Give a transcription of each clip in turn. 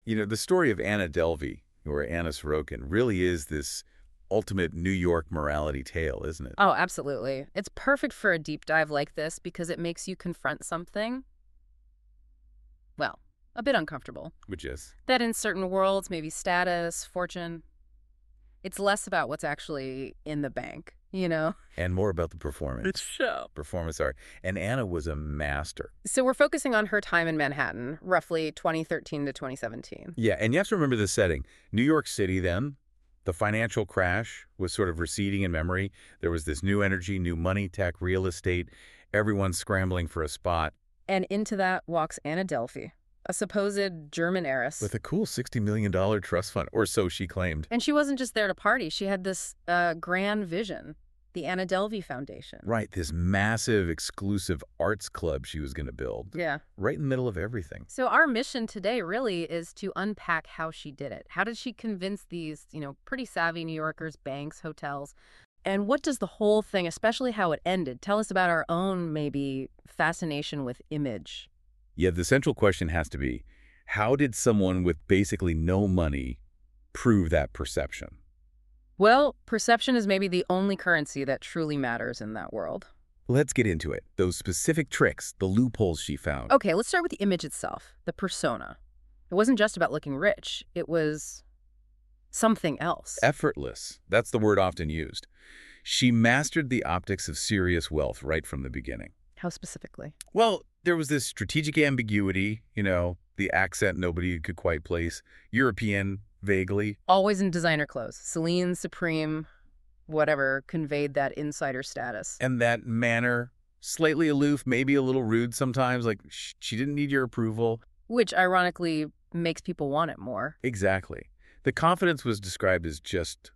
The story of Anna Delvey, or Anna Sorokin, really is this ultimate New York morality tale, isn't it? Oh, absolutely. It's perfect for a deep dive like this because it makes you confront something, well, a bit uncomfortable. Which is? That in certain worlds, maybe status, fortune, it's less about what's actually in the bank, you know? And more about the performance. Show. Performance art. And Anna was a master. So we're focusing on her time in Manhattan, roughly 2013 to 2017. Yeah, and you have to remember the setting. New York City then, the financial crash was sort of receding in memory. There was this new energy, new money, tech, real estate, everyone scrambling for a spot. And into that walks Anna Delphi, a supposed German heiress. With a cool $60 million trust fund, or so she claimed. And she wasn't just there to party. She had this grand vision, the Anna Delvey Foundation. Right, this massive, exclusive arts club she was going to build. Yeah. Right in the middle of everything. So our mission today really is to unpack how she did it. How did she convince these, pretty savvy New Yorkers, banks, hotels? And what does the whole thing, especially how it ended, tell us about our own, maybe, fascination with image? Yeah, the central question has to be, how did someone with basically no money prove that perception? Well, perception is maybe the only currency that truly matters in that world. Let's get into it. Those specific tricks, the loopholes she found. Okay, let's start with the image itself, the persona. It wasn't just about looking rich. It was something else. Effortless. That's the word often used. She mastered the optics of serious wealth right from the beginning. How specifically? Well, there was this strategic ambiguity, the accent nobody could quite place, European, vaguely. Always in designer clothes. Celine, Supreme, whatever, conveyed that insider status. And that manner, slightly aloof, maybe a little rude sometimes, like she didn't need your approval. Which, ironically, makes people want it more. Exactly. The confidence was described as just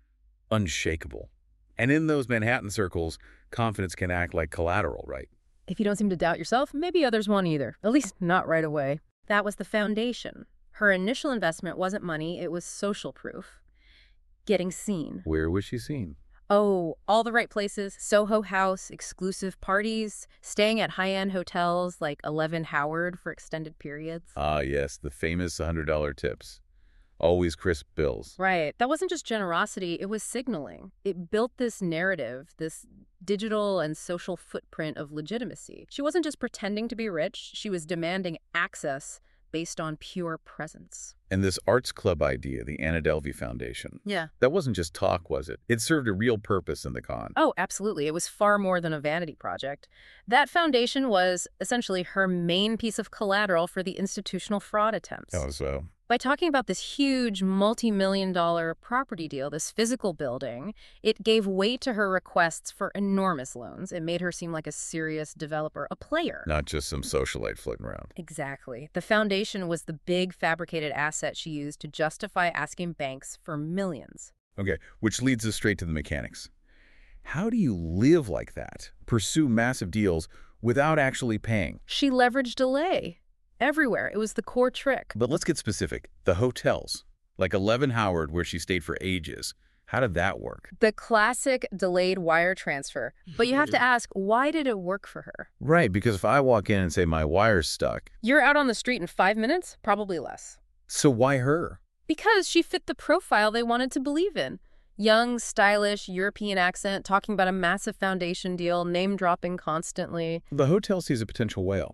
unshakable. And in those Manhattan circles, confidence can act like collateral, right? If you don't seem to doubt yourself, maybe others won't either. At least not right away. That was the foundation. Her initial investment wasn't money, it was social proof. Getting seen. Where was she seen? Oh, all the right places. Soho House, exclusive parties, staying at high-end hotels like 11 Howard for extended periods. Ah, yes, the famous $100 tips. Always crisp bills. Right. That wasn't just generosity, it was signaling. It built this narrative, this digital and social footprint of legitimacy. She wasn't just pretending to be rich, she was demanding access based on pure presence. And this arts club idea, the Anna Delvey Foundation, Yeah. that wasn't just talk, was it? It served a real purpose in the con. Oh, absolutely. It was far more than a vanity project. That foundation was essentially her main piece of collateral for the institutional fraud attempts. Oh, so? By talking about this huge multi-million-dollar property deal, this physical building, it gave weight to her requests for enormous loans. It made her seem like a serious developer, a player. Not just some socialite floating around. Exactly. The foundation was the big fabricated asset she used to justify asking banks for millions. Okay, which leads us straight to the mechanics. How do you live like that? Pursue massive deals without actually paying? She leveraged delay. Everywhere. It was the core trick. But let's get specific. The hotels, like 11 Howard, where she stayed for ages. How did that work? The classic delayed wire transfer. But you have to ask, why did it work for her? Right, because if I walk in and say my wire's stuck. You're out on the street in 5 minutes? Probably less. So why her? Because she fit the profile they wanted to believe in. Young, stylish, European accent, talking about a massive foundation deal, name-dropping constantly. The hotel sees a potential whale.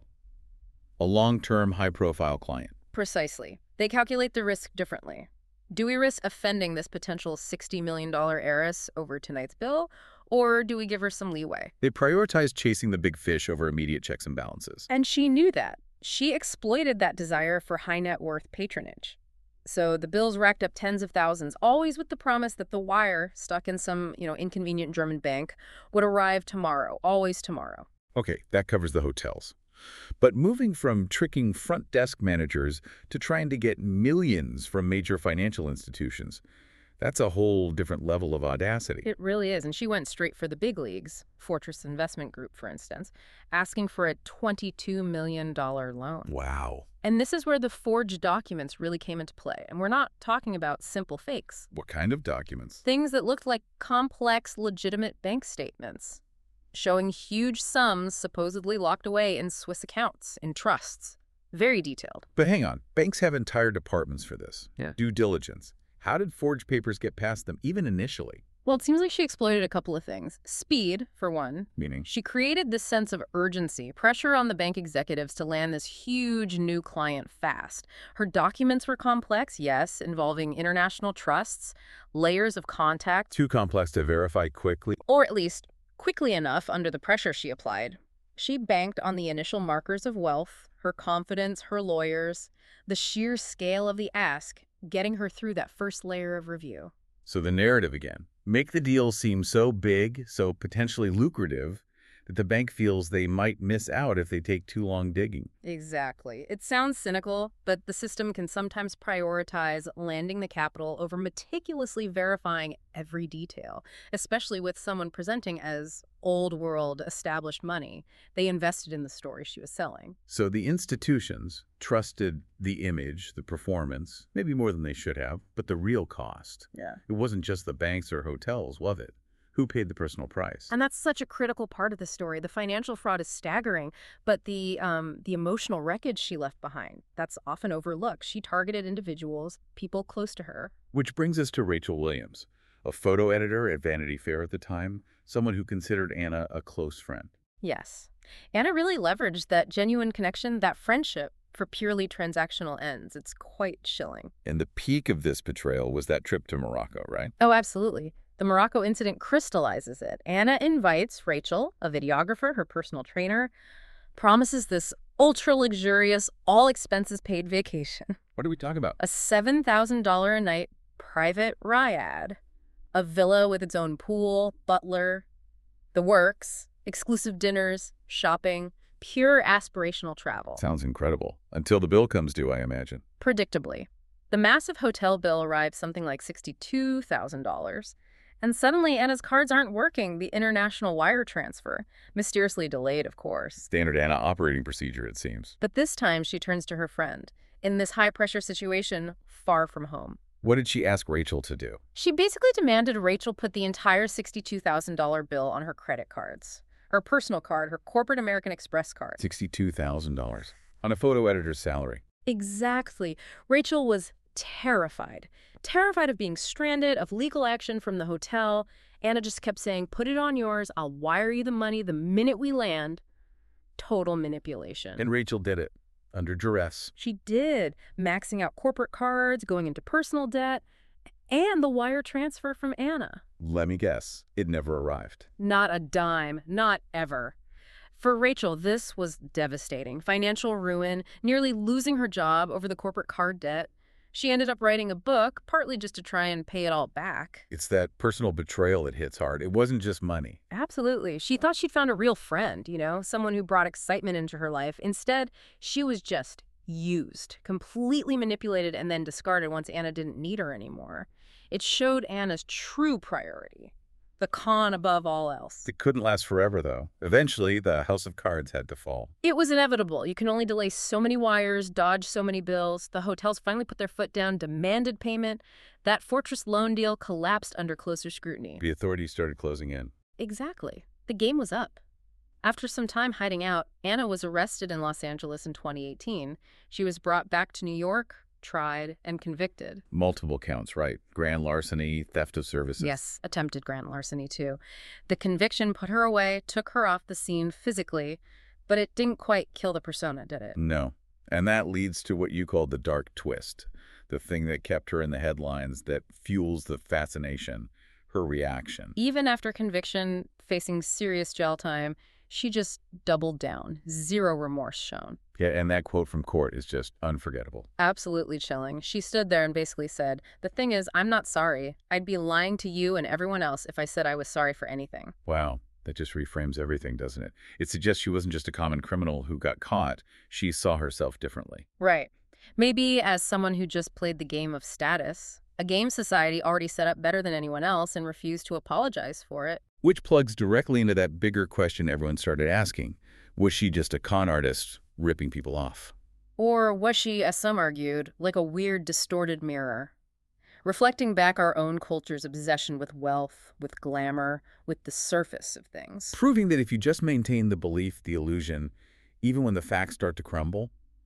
A long-term, high-profile client. Precisely. They calculate the risk differently. Do we risk offending this potential $60 million heiress over tonight's bill, or do we give her some leeway? They prioritize chasing the big fish over immediate checks and balances. And she knew that. She exploited that desire for high net worth patronage. So the bills racked up tens of thousands, always with the promise that the wire, stuck in some, inconvenient German bank, would arrive tomorrow, always tomorrow. Okay, that covers the hotels. But moving from tricking front desk managers to trying to get millions from major financial institutions, that's a whole different level of audacity. It really is. And she went straight for the big leagues, Fortress Investment Group, for instance, asking for a $22 million loan. Wow. And this is where the forged documents really came into play. And we're not talking about simple fakes. What kind of documents? Things that looked like complex, legitimate bank statements, showing huge sums supposedly locked away in Swiss accounts, in trusts. Very detailed. But hang on, banks have entire departments for this. Yeah. Due diligence. How did forged papers get past them, even initially? Well, it seems like she exploited a couple of things. Speed, for one. Meaning? She created this sense of urgency, pressure on the bank executives to land this huge new client fast. Her documents were complex, yes, involving international trusts, layers of contact, Too complex to verify quickly. or at least quickly enough under the pressure she applied. She banked on the initial markers of wealth, her confidence, her lawyers, the sheer scale of the ask, getting her through that first layer of review. So the narrative again. Make the deal seem so big, so potentially lucrative, that the bank feels they might miss out if they take too long digging. Exactly. It sounds cynical, but the system can sometimes prioritize landing the capital over meticulously verifying every detail, especially with someone presenting as old world established money. They invested in the story she was selling. So the institutions trusted the image, the performance, maybe more than they should have, but the real cost. Yeah. It wasn't just the banks or hotels, was it? Who paid the personal price? And that's such a critical part of the story. The financial fraud is staggering, but the emotional wreckage she left behind, that's often overlooked. She targeted individuals, people close to her. Which brings us to Rachel Williams, a photo editor at Vanity Fair at the time, someone who considered Anna a close friend. Yes. Anna really leveraged that genuine connection, that friendship, for purely transactional ends. It's quite chilling. And the peak of this betrayal was that trip to Morocco, right? Oh, absolutely. The Morocco incident crystallizes it. Anna invites Rachel, a videographer, her personal trainer, promises this ultra-luxurious, all-expenses-paid vacation. What are we talking about? A $7,000 a night private riad, a villa with its own pool, butler, the works, exclusive dinners, shopping, pure aspirational travel. Sounds incredible. Until the bill comes due, I imagine. Predictably. The massive hotel bill arrives something like $62,000. And suddenly, Anna's cards aren't working. The international wire transfer. Mysteriously delayed, of course. Standard Anna operating procedure, it seems. But this time, she turns to her friend. In this high-pressure situation, far from home. What did she ask Rachel to do? She basically demanded Rachel put the entire $62,000 bill on her credit cards. Her personal card, her corporate American Express card. $62,000 on a photo editor's salary. Exactly. Rachel was terrified. Terrified of being stranded, of legal action from the hotel. Anna just kept saying, put it on yours, I'll wire you the money the minute we land. Total manipulation. And Rachel did it, under duress. She did, maxing out corporate cards, going into personal debt, and the wire transfer from Anna. Let me guess, it never arrived. Not a dime, not ever. For Rachel, this was devastating. Financial ruin, nearly losing her job over the corporate card debt. She ended up writing a book, partly just to try and pay it all back. It's that personal betrayal that hits hard. It wasn't just money. Absolutely. She thought she'd found a real friend, someone who brought excitement into her life. Instead, she was just used, completely manipulated, and then discarded once Anna didn't need her anymore. It showed Anna's true priority, the con above all else. It couldn't last forever, though. Eventually, the house of cards had to fall. It was inevitable. You can only delay so many wires, dodge so many bills. The hotels finally put their foot down, demanded payment. That Fortress loan deal collapsed under closer scrutiny. The authorities started closing in. Exactly. The game was up. After some time hiding out, Anna was arrested in Los Angeles in 2018. She was brought back to New York, tried, and convicted. Multiple counts, right? Grand larceny, theft of services. Yes, attempted grand larceny, too. The conviction put her away, took her off the scene physically, but it didn't quite kill the persona, did it? No. And that leads to what you call the dark twist, the thing that kept her in the headlines, that fuels the fascination, her reaction. Even after conviction, facing serious jail time, she just doubled down. Zero remorse shown. Yeah, and that quote from court is just unforgettable. Absolutely chilling. She stood there and basically said, "The thing is, I'm not sorry. I'd be lying to you and everyone else if I said I was sorry for anything." Wow. That just reframes everything, doesn't it? It suggests she wasn't just a common criminal who got caught. She saw herself differently. Right. Maybe as someone who just played the game of status, a game society already set up better than anyone else and refused to apologize for it. Which plugs directly into that bigger question everyone started asking. Was she just a con artist ripping people off? Or was she, as some argued, like a weird, distorted mirror? Reflecting back our own culture's obsession with wealth, with glamour, with the surface of things. Proving that if you just maintain the belief, the illusion, even when the facts start to crumble,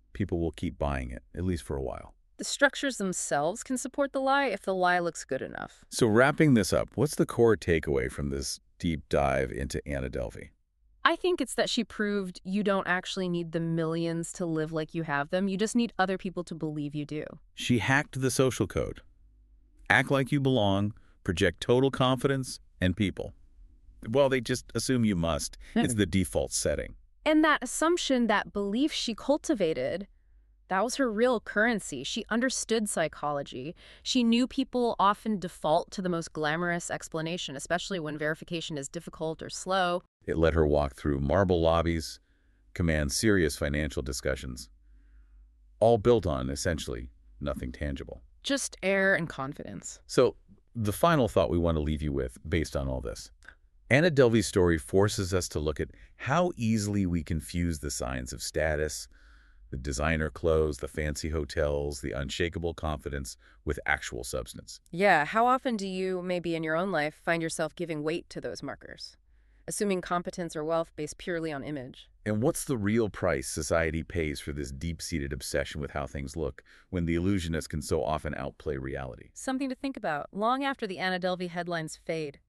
people will keep buying it, at least for a while. The structures themselves can support the lie if the lie looks good enough. So wrapping this up, what's the core takeaway from this deep dive into Anna Delvey? I think it's that she proved you don't actually need the millions to live like you have them. You just need other people to believe you do. She hacked the social code. Act like you belong, project total confidence, and people. Well, they just assume you must. It's the default setting. And that assumption, that belief she cultivated, that was her real currency. She understood psychology. She knew people often default to the most glamorous explanation, especially when verification is difficult or slow. It let her walk through marble lobbies, command serious financial discussions, all built on, essentially, nothing tangible. Just air and confidence. So, the final thought we want to leave you with, based on all this. Anna Delvey's story forces us to look at how easily we confuse the signs of status, the designer clothes, the fancy hotels, the unshakable confidence with actual substance. Yeah, how often do you, maybe in your own life, find yourself giving weight to those markers, assuming competence or wealth based purely on image? And what's the real price society pays for this deep-seated obsession with how things look when the illusionist can so often outplay reality? Something to think about long after the Anna Delvey headlines fade.